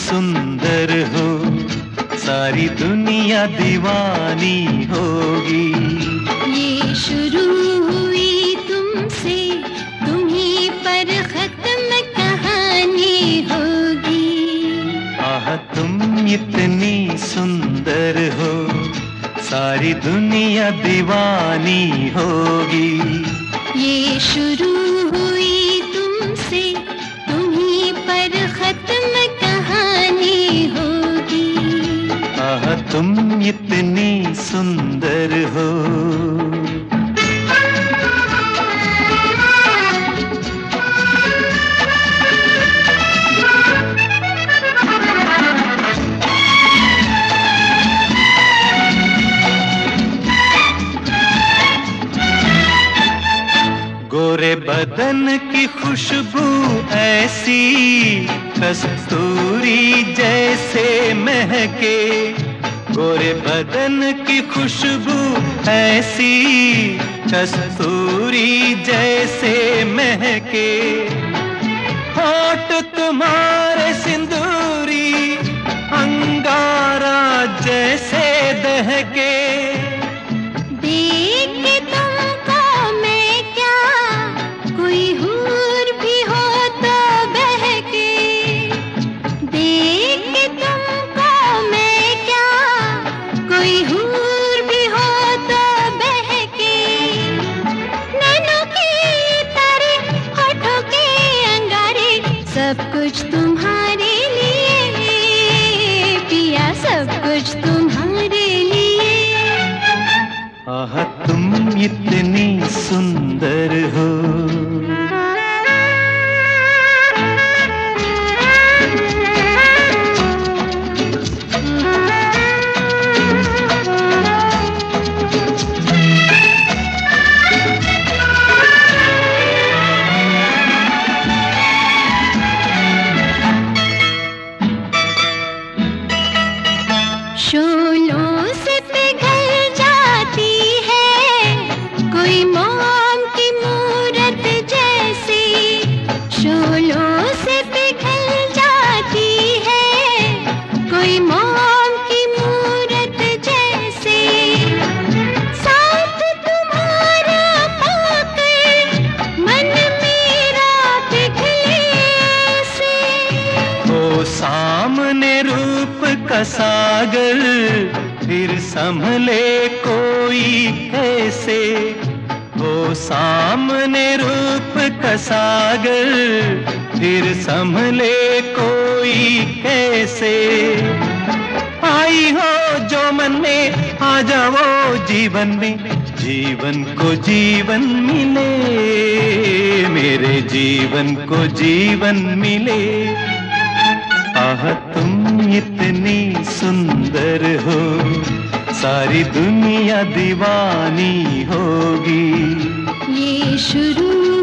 सुंदर हो, सारी दुनिया दीवानी होगी। ये शुरू हुई तुमसे, तुम्हीं पर खत्म कहानी होगी। आह तुम इतनी सुंदर हो, सारी दुनिया दीवानी होगी। ये शुरू हुई तुमसे, तुम्हीं पर खत्म कहानी होगी। आह तुम इतनी सुंदर हो। गोरे बदन की खुशबू ऐसी, कस्तूरी जैसे महके। गोरे बदन की खुशबू ऐसी, कस्तूरी जैसे महके। होठ तुम्हारे सिंदूरी, अंगारा जैसे दहके। सब कुछ तुम्हारे लिए पिया, सब कुछ तुम्हारे लिए। आह तुम इतनी सुंदर हो। शोलों से पिघल जाती है कोई मोम की मूरत जैसी। शोलों से पिघल जाती है कोई मोम की मूरत जैसे। साथ तुम्हारा पाकर मन मेरा पिघले से। ओ सामने रूप का सागर, फिर संभले कोई कैसे। हो सामने रूप का सागर, फिर संभले कोई कैसे। आई हो जो मन में, आ जाओ जीवन में, जीवन को जीवन मिले, मेरे जीवन को जीवन मिले। आह तुम इतनी सुंदर हो, सारी दुनिया दीवानी होगी। ये शुरू